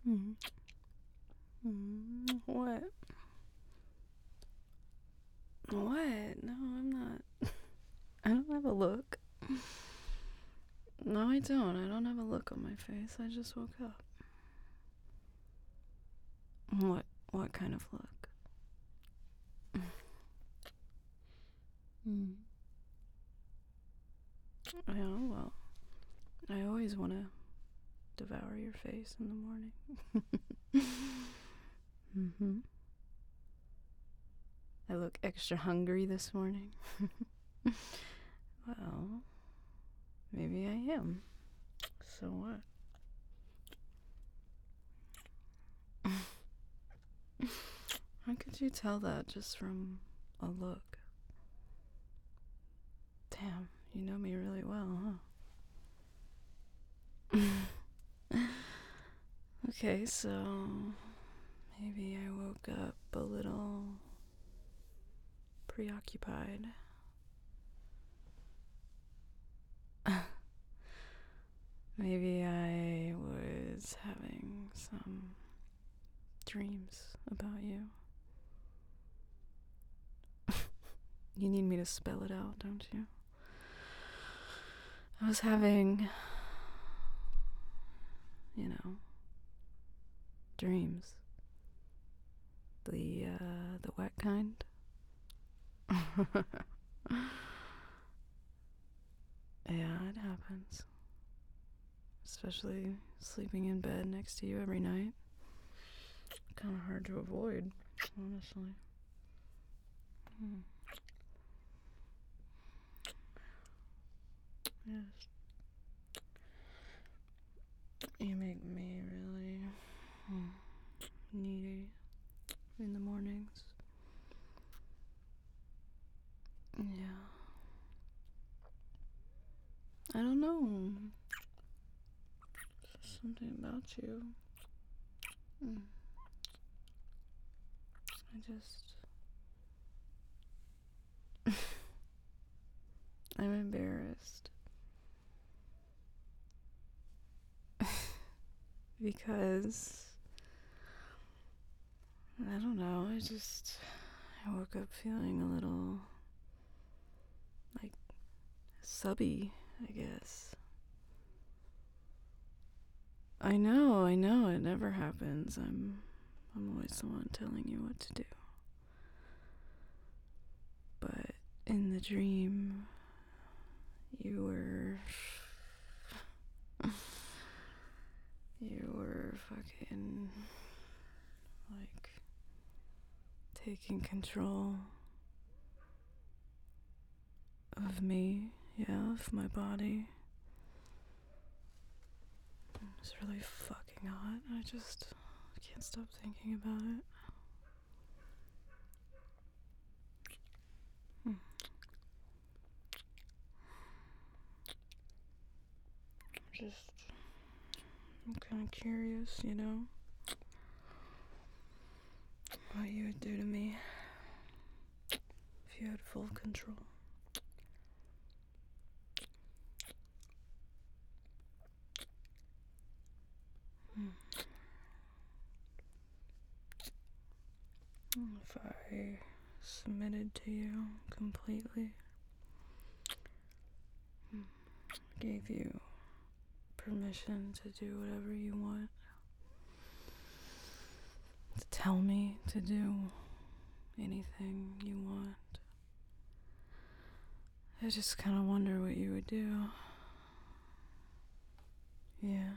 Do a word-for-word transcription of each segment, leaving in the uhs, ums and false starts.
Mm. Mm. What? What? No, I'm not. I don't have a look. No, I don't. I don't have a look on my face. I just woke up. What? What kind of look? Mm. Yeah, well, I always want to devour your face in the morning. Mm-hmm. I look extra hungry this morning. Well, maybe I am. So what? How could you tell that just from a look? Damn, you know me really well, huh? Okay, so maybe I woke up a little preoccupied. Maybe I was having some dreams about you. You need me to spell it out, don't you? I was having, you know, dreams. The, uh, the wet kind. Yeah, it happens. Especially sleeping in bed next to you every night. Kind of hard to avoid, honestly. Hmm. Yes. You make me really hmm, needy in the mornings. Yeah. I don't know. Something about you. Mm. I just. I'm embarrassed. Because. I don't know. I just. I woke up feeling a little. Like. Subby, I guess. I know, I know. It never happens. I'm. I'm always the one telling you what to do. But in the dream, you were. You were fucking. Like. Taking control of me, yeah, of my body. It's really fucking hot. I just can't stop thinking about it. Hmm. Just, I'm kind of curious, you know, what you would do to me if you had full control. Hmm. If I submitted to you completely, gave you permission to do whatever you want, to tell me to do anything you want. I just kind of wonder what you would do. Yeah.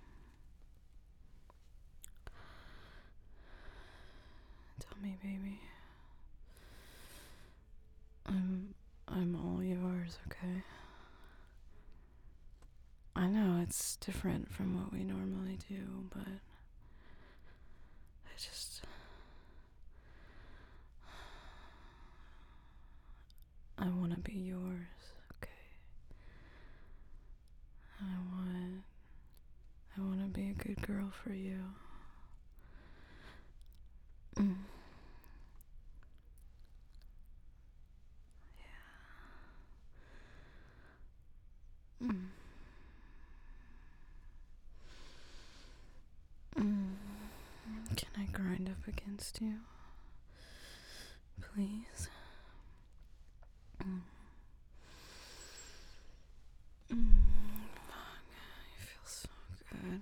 Tell me, baby. I'm I'm all yours, okay? I know it's different from what we normally do, but I just I want to be yours, okay? I want I want to be a good girl for you. Mm. Yeah. Mm. Mm. I grind up against you? Please. Mm. Mm. Fuck. You feel so good.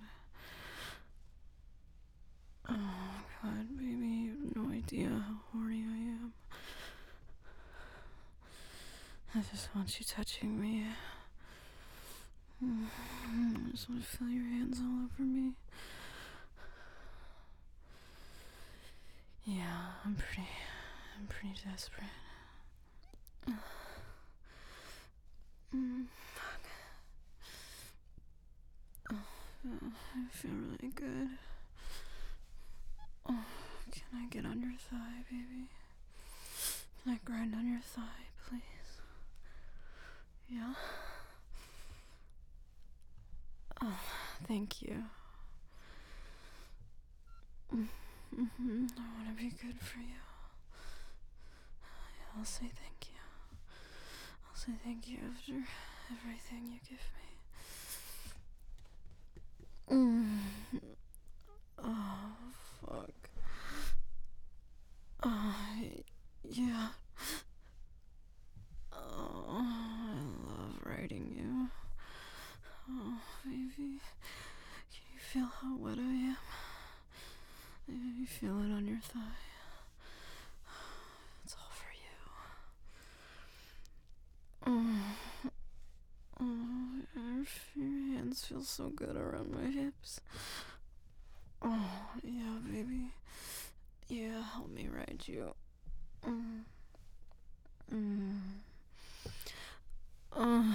Oh God, baby, you have no idea how horny I am. I just want you touching me. I just want to feel your hands all over me. Yeah, I'm pretty, I'm pretty desperate. Mm, fuck. Oh, I feel really good. Oh, can I get on your thigh, baby? Can I grind on your thigh, please? Yeah? Oh, thank you. Mm-hmm. I want to be good for you. Yeah, I'll say thank you. I'll say thank you after everything you give me. Mm. Oh, fuck. Oh, yeah. Oh, I love riding you. Oh, baby. Can you feel how wet I am? Yeah, you feel it on your thigh. It's all for you. Oh, oh, your, your hands feel so good around my hips. Oh, yeah, baby. Yeah, help me ride you. Mm. Mm. Oh.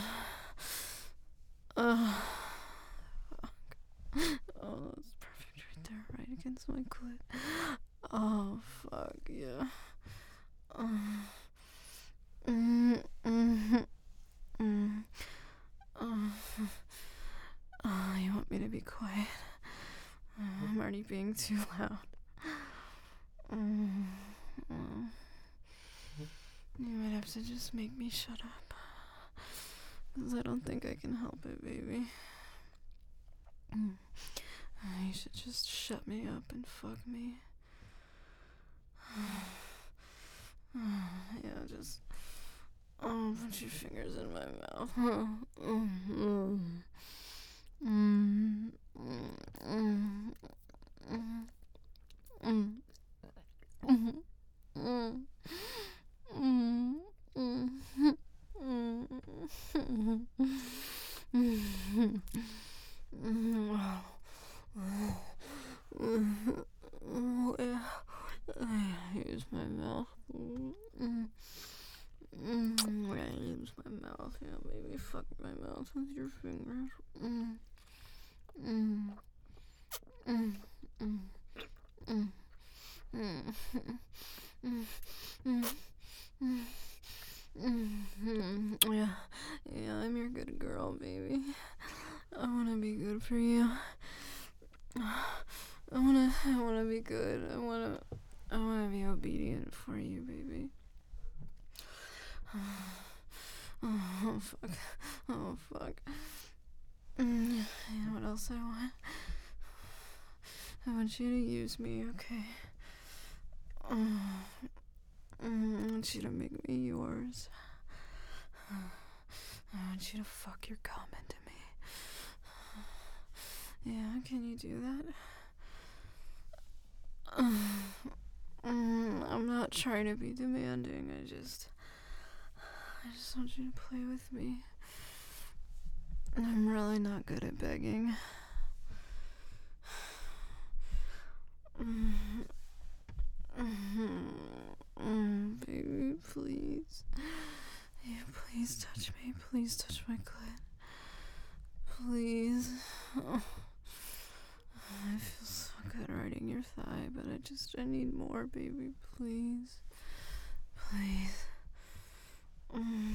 Oh. Fuck. Oh, that's perfect right there, right against my clit. Oh, fuck, yeah. Oh. Mm, mm, mm. Oh. Oh, you want me to be quiet? Oh, I'm already being too loud. Mm, oh. You might have to just make me shut up. Because I don't think I can help it, baby. Mm. You should just shut me up and fuck me. Yeah, just... Oh, put your fingers in my mouth. Mm. Mm. Mm. Mm. Mm. Mm. Mm. Mm. Mm. Mm. Oh, yeah. Use my mouth. Mm. Mm. Yeah, use my mouth. Yeah, baby, fuck my mouth with your fingers. Mm. Mm. Mm. Mm. Mm. Mm. Mm. Mm. Mm. Mm. Yeah, yeah, I'm your good girl, baby. I wanna be good for you. I wanna, I wanna be good. I wanna, I wanna be obedient for you, baby. Oh, fuck. Oh, fuck. Mm, you know what else I want? I want you to use me, okay? Oh, mm, I want you to make me yours. I want you to fuck your cum into me. Yeah, can you do that? Mm, I'm not trying to be demanding. I just, I just want you to play with me. I'm really not good at begging. Mm, mm, mm, baby, please. Yeah, please touch me. Please touch my clit. Please. Oh. I feel so good riding your thigh, but I just, I need more, baby. Please. Please. Mm.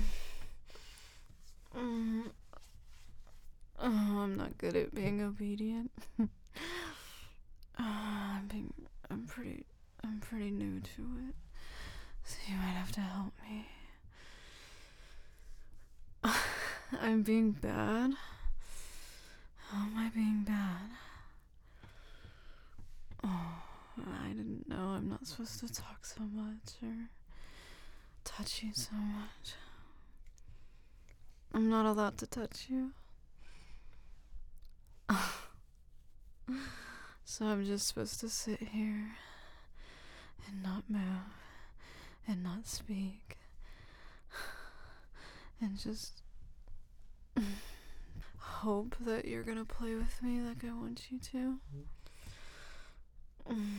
Mm. Oh, I'm not good at being obedient. Oh, I'm being, I'm pretty, I'm pretty new to it. So you might have to help me. I'm being bad? How am I being bad? Oh, I didn't know I'm not supposed to talk so much or touch you so much. I'm not allowed to touch you. So I'm just supposed to sit here and not move and not speak and just hope that you're gonna play with me like I want you to. Mm.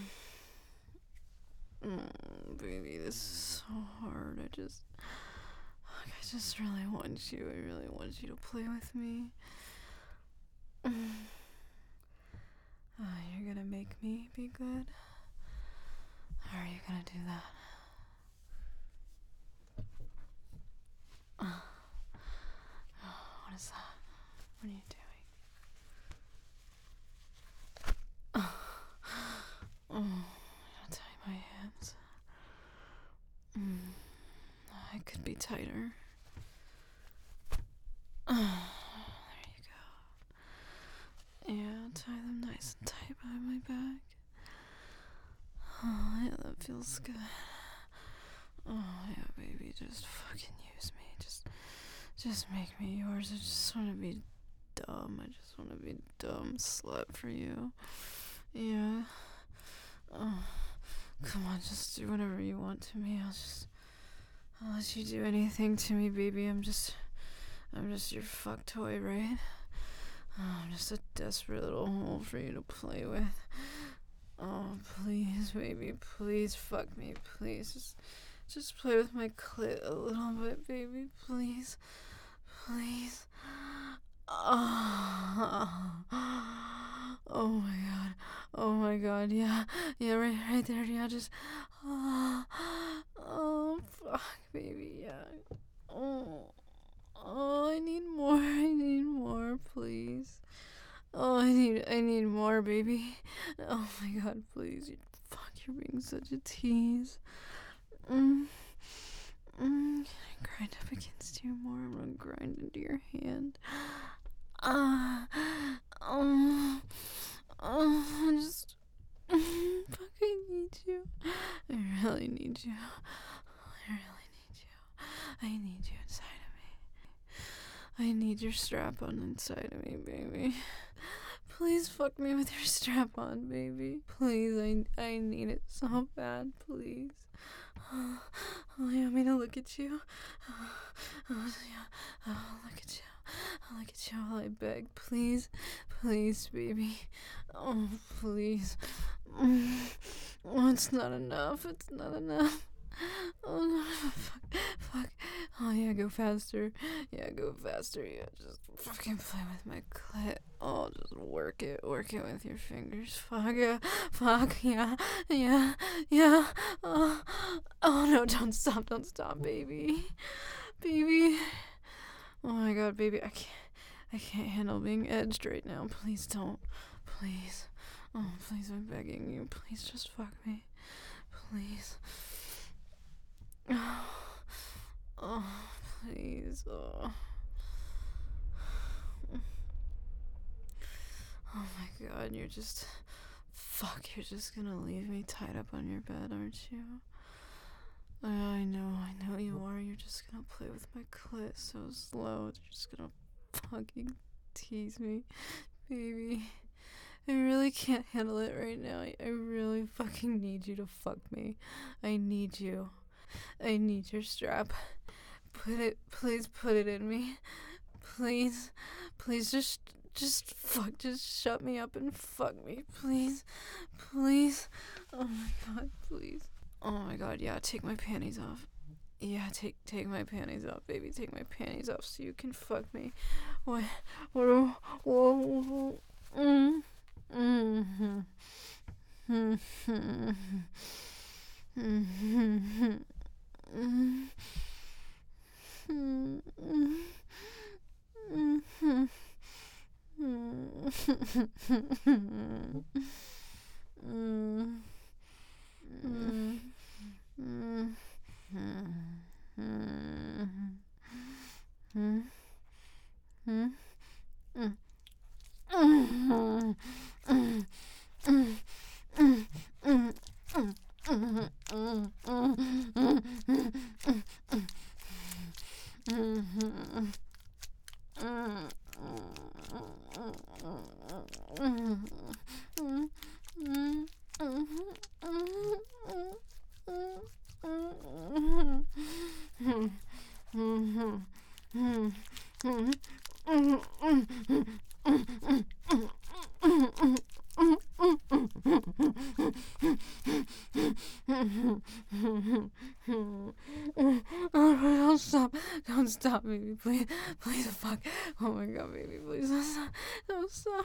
Mm, baby, this is so hard. I just, like, I just really want you. I really want you to play with me. Mm. Oh, you're gonna make me be good? How are you gonna do that? Oh, what is that? What are you doing? Oh, oh I'll tie my hands. Mm, I could be tighter. Oh, there you go. Yeah, tie them nice and tight behind my back. Oh, yeah, that feels good. Oh, yeah, baby, just fucking use me. Just, just make me yours. I just want to be dumb. I just want to be dumb slut for you. Yeah. Oh, come on, just do whatever you want to me. I'll just, I'll let you do anything to me, baby. I'm just, I'm just your fuck toy, right? Oh, I'm just a desperate little hole for you to play with. Oh, please, baby, please fuck me, please. Just, just play with my clit a little bit, baby, please, please. Oh, oh my god, oh my god, yeah, yeah, right, right there, yeah, just, oh, oh, fuck, baby, yeah, oh, oh, I need more, I need more, please. Oh, I need, I need more, baby. Oh my god, please. You, fuck, you're being such a tease. Mm. Mm. Can I grind up against you more? I'm gonna grind into your hand. Ah. Uh, oh. Oh, I just. Mm, fuck, I need you. I really need you. I really need you. I need you inside of me. I need your strap on inside of me, baby. Please fuck me with your strap on, baby. Please, I I need it so bad, please. Oh, oh you want me to look at you? Oh, oh, yeah. Oh, look at you. I'll look at you while I beg. Please, please, baby. Oh, please. Mm. Oh, it's not enough. It's not enough. Oh, no. Fuck. Fuck. Oh, yeah, go faster. Yeah, go faster. Yeah, just fucking play with my clit. Oh, just work it. Work it with your fingers. Fuck yeah. Fuck yeah. Yeah. Yeah. Oh, oh no, don't stop. Don't stop, baby. Baby. Oh my god, baby. I can't. I can't handle being edged right now. Please don't. Please. Oh, please, I'm begging you. Please just fuck me. Please. Oh, oh please. Oh. Oh my god, you're just. Fuck, you're just gonna leave me tied up on your bed, aren't you? I, I know, I know you are. You're just gonna play with my clit so slow. You're just gonna fucking tease me. Baby. I really can't handle it right now. I, I really fucking need you to fuck me. I need you. I need your strap. Put it, please put it in me. Please, please just, just fuck, just shut me up and fuck me. Please, please. Oh my god, please. Oh my god, yeah, take my panties off. Yeah, take take my panties off, baby. Take my panties off so you can fuck me. What? What? Whoa. Mm. Mm-hmm. Mm-hmm. Mm-hmm. Mm-hmm. Don't stop. Don't stop, baby. Please. Please, fuck. Oh my god, baby. Please don't stop. Don't stop.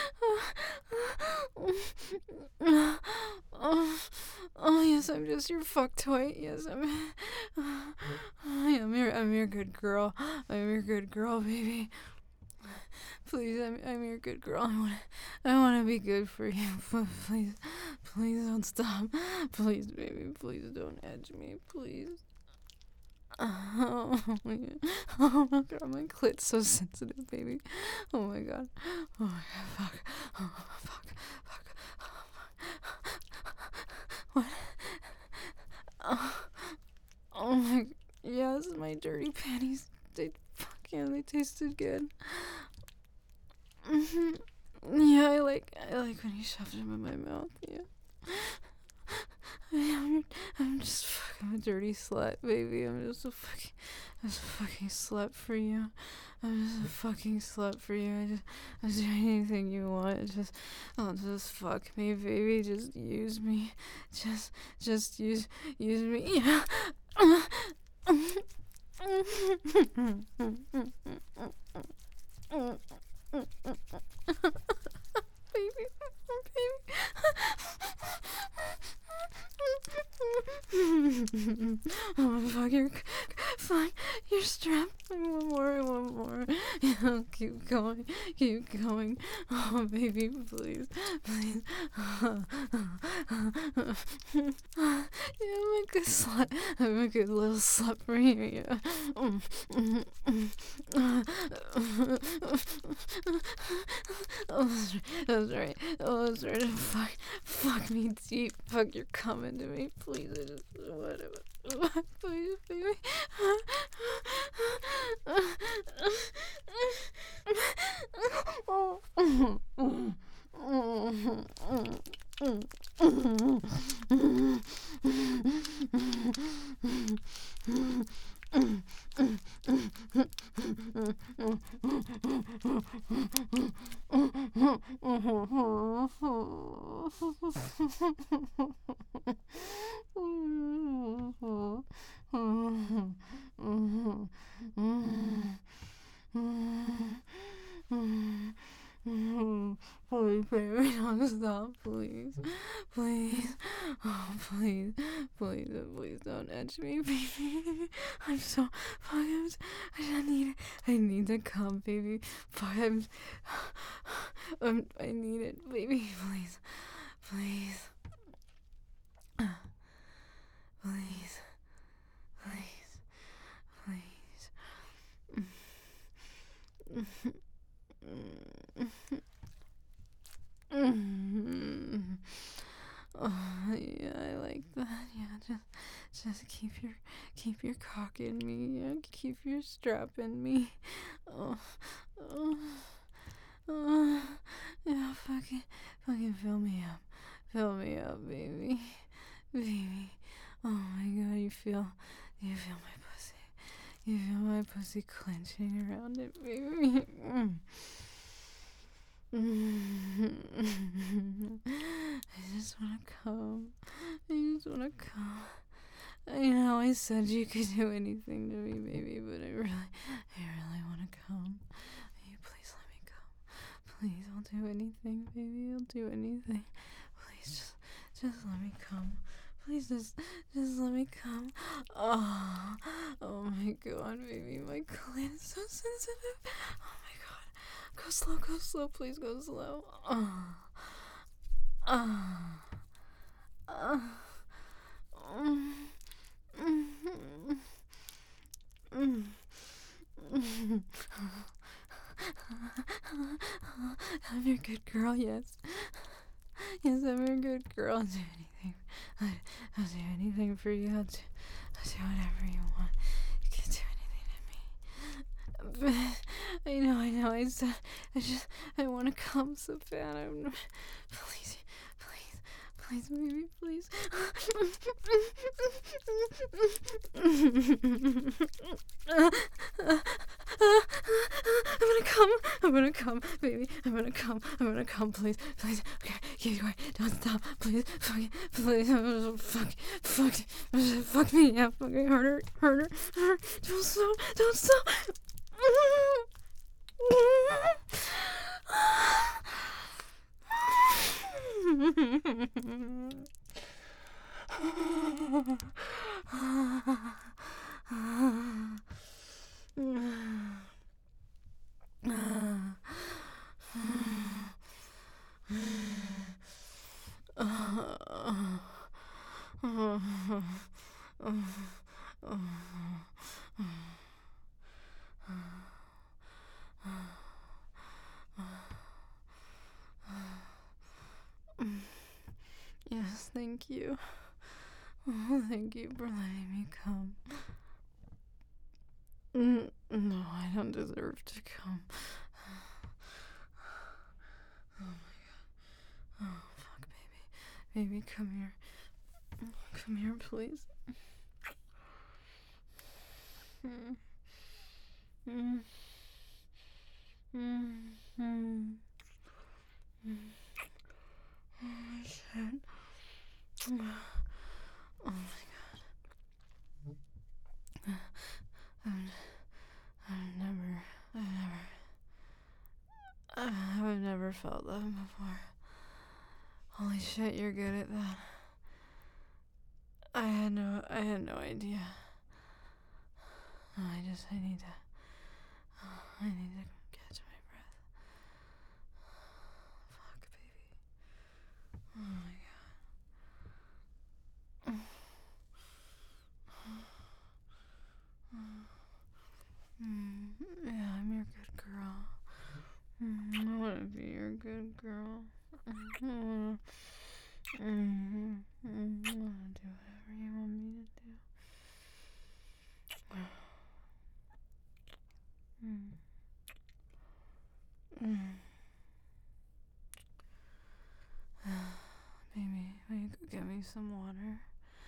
Oh, oh yes, I'm just your fuck toy. Yes, I'm. I'm your, I'm your good girl. I'm your good girl, baby. Please, I'm, I'm your good girl. I want, I want to be good for you. Please, please don't stop. Please, baby, please don't edge me. Please. Oh, yeah. Oh my god, my clit's so sensitive, baby. Oh my god. Oh my god, fuck. Oh, fuck. Fuck. Oh, fuck. What? Oh, oh my. Yes, my dirty panties. They, fuck yeah, they tasted good. Mm-hmm. Yeah, I like, I like when you shoved them in my mouth. Yeah. I'm, I'm just fucking a dirty slut, baby. I'm just a fucking, I'm just a fucking slut for you. I'm just a fucking slut for you. I just, I just do anything you want. Just, oh, just fuck me, baby. Just use me. Just, just use, use me. Yeah. Baby, baby. Oh fuck, you're fuck, you're strapped. One more, one more. Yeah, keep going, keep going. Oh baby, please, please. Yeah, I'm a good slut. I'm a good little slut for you. Yeah. Oh, that's right. Oh, that's right. Fuck, fuck me deep. Fuck, you're coming to me. Please, I just, whatever. Please, baby. Please, baby, don't stop, please. Please. Oh, please. Please, please don't edge me, baby. I'm so fuck, I'm, I need it. I need to come, baby. Fuck, I'm, I'm, I need it, baby. Please. Please. Please. Please. Please. Oh yeah, I like that. Yeah, just just keep your keep your cock in me. Yeah, keep your strap in me. Oh, oh, oh. Yeah, fucking fucking fill me up, fill me up, baby, baby. Oh my god, you feel you feel my pussy, you feel my pussy clenching around it, baby. Mm. I just wanna come. I just wanna come. I know I said you could do anything to me, baby, but I really, I really wanna come. Will you please let me come? Please, I'll do anything, baby. I'll do anything. Please, just, just let me come. Please, just, just let me come. Oh, oh my god, baby, my clit is so sensitive. Oh my god. Go slow, go slow, please go slow. Oh. Oh. Oh. Mm. Mm. Mm. Mm. I'm your good girl, yes. Yes, I'm your good girl. I'll do anything. I'll, I'll do anything for you. I'll do, I'll do whatever you want. You can do anything to me. I know, I know. I said, I just, I want to come so bad. I'm, not, please, please, please, baby, please. I'm gonna come. I'm gonna come, baby. I'm gonna come. I'm gonna come, please, please. Okay, keep going. Don't stop, please. Fuck it, please. Fuck, fuck, fuck me. Yeah, fucking harder, harder, harder. Don't stop. Don't stop. Yes, thank you. Oh, thank you for letting me come. Mm, no, I don't deserve to come. Oh my god. Oh, fuck, baby. Baby, come here. Come here, please. Mm. Mm. Mm. Mm. Mm. Oh, shit. Oh my god. I've, I've never, I've never, I've never felt that before. Holy shit, you're good at that. I had no, I had no idea. Oh, I just, I need to, oh, I need to catch my breath. Fuck, baby. Oh my god. Mm, yeah, I'm your good girl. Mm, I want to be your good girl. Mm, mm, mm, I want to do whatever you want me to do. Mm. Mm. Maybe, maybe you could get me some water.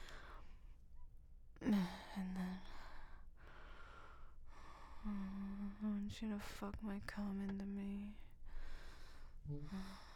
And then oh, I want you to fuck my cum into me.